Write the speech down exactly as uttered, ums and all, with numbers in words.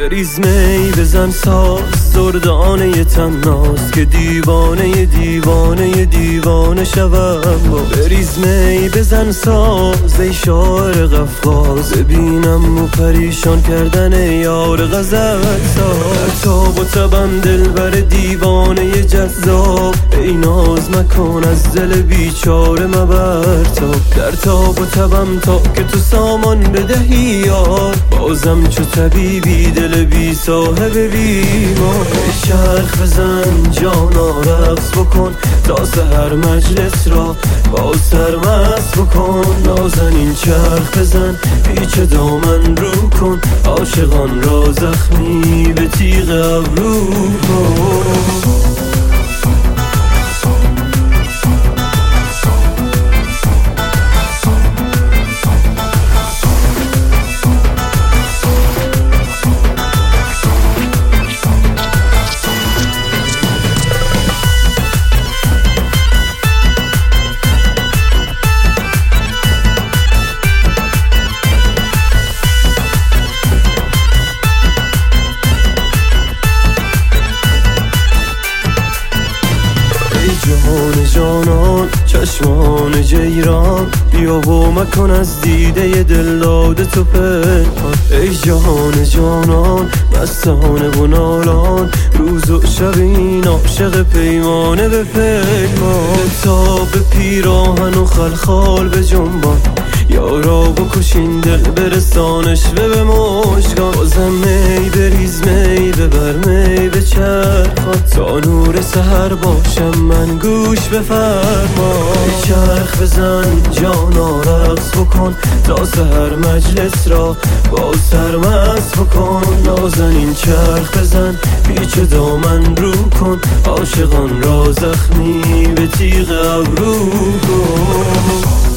بریز می بزن ساز دردانه ی تناس که دیوانه ی دیوانه ی دیوانه شوم با بریز می بزن ساز ای شاعر غفاز ببینم و پریشان کردن یار غزل ساز تاب و تبم دل بر دیوانه ی جذاب ای ناز مکن از دل بیچاره مبر تاب در تاب و تبم تا که تو سامان بدهی یار بازم چو طبیبی دل بی صاحب بیمار چرخ بزن جانا رقص بکن تا سحر مجلس را با سرمست بکن نازنین چرخ بزن پیچ دامن رو کن عاشقان را زخمی به تیغ ابرو کن جهان جانان چشمان جیران بیا و مکن از دیده ی دل داده تو پنهان ای جهان جانان مستانه و نالان روز و شب این عاشق پیمانه به پیمان تا به پیراهن و خلخال به جنبان یارا بکشین دل برسانش و به مشگان بازم می بریز می ببر می به چرخان تا نور سحر باشم من گوش بفرما چرخ بزن جانا رقص بکن تا سحر مجلس را با سرمست بکن نازنین چرخ بزن پیچ دامن رو کن عاشقان را زخمی به تیغ ابرو کن